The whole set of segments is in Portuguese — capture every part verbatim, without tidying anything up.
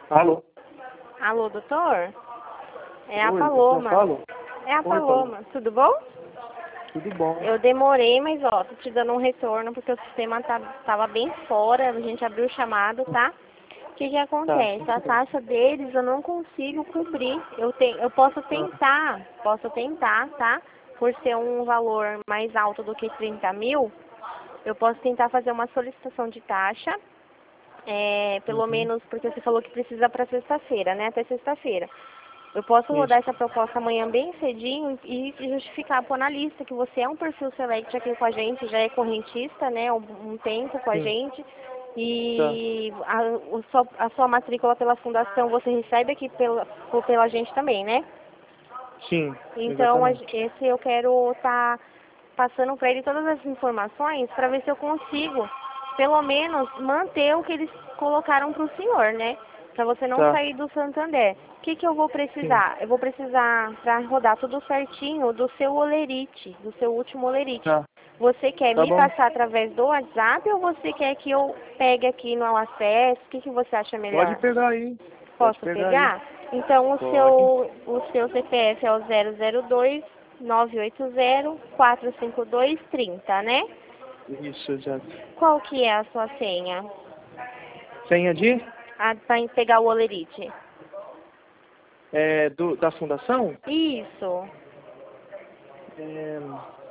Alô? Alô, doutor? É a Oi, Paloma. eu falo? É a Oi, Paloma. Paloma. Tudo bom? Tudo bom? Eu demorei, mas ó, tô te dando um retorno porque o sistema tá, tava bem fora, a gente abriu o chamado, tá? O que que Tá, acontece? sem A problema. taxa deles eu não consigo cobrir. Eu, te, eu posso Ah, tentar, posso tentar, tá? Por ser um valor mais alto do que trinta mil, eu posso tentar fazer uma solicitação de taxa, é, pelo uhum. menos porque você falou que precisa para sexta-feira, né? Até sexta-feira. Eu posso rodar Isso. essa proposta amanhã bem cedinho e justificar, pôr na lista que você é um perfil select aqui com a gente, já é correntista, né, um, um tempo com a Sim. gente, Tá. e a, o sua, a sua matrícula pela fundação você recebe aqui pela, por- pela gente também, né? Sim, Então, a, exatamente. esse eu quero estar passando para ele todas as informações para ver se eu consigo, pelo menos, manter o que eles colocaram para o senhor, né? Para você não Tá. sair do Santander. O que, que eu vou Sim. precisar? Eu vou precisar, para rodar tudo certinho, do seu olerite, do seu último olerite. Tá. Você quer Tá me bom. passar através do WhatsApp ou você quer que eu pegue aqui no acesso? O que, que você acha Pode melhor? pegar aí. Pode Posso pegar aí. pegar? Então, o Pode. seu, o seu C P F é o zero zero dois, nove oito zero, quatro cinco dois, trinta, né? Isso, exato. Qual que é a sua senha? Senha de? Para pegar o olerite. É, do, da fundação? Isso. É...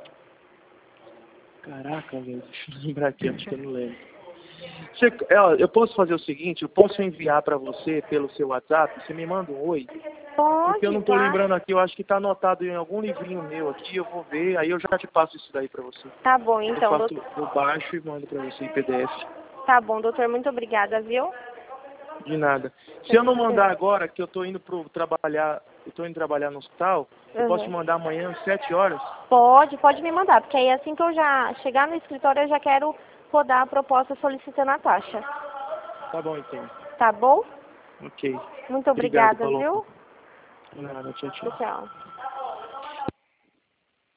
Caraca, velho. Deixa eu lembrar aqui, acho que eu não lembro. Você, é, ó, eu posso fazer o seguinte, eu posso enviar para você pelo seu WhatsApp, você me manda um oi, porque eu Pode, não estou claro. lembrando aqui, eu acho que está anotado em algum livrinho meu aqui, eu vou ver, aí eu já te passo isso daí para você. Tá bom, Eu então, faço, doutor. eu baixo e mando para você em P D F. Tá bom, doutor, muito obrigada, viu? De nada. Se Você eu não tem mandar que... agora, que eu estou indo pro trabalhar, eu tô indo trabalhar no hospital, eu posso te Uhum. mandar amanhã às sete horas? Pode, pode me mandar, porque aí assim que eu já chegar no escritório, eu já quero rodar a proposta solicitando a taxa. Tá bom, então. Tá bom? Ok. Muito Obrigado, obrigada, Paloma. viu? De nada, tchau, tchau. Tchau.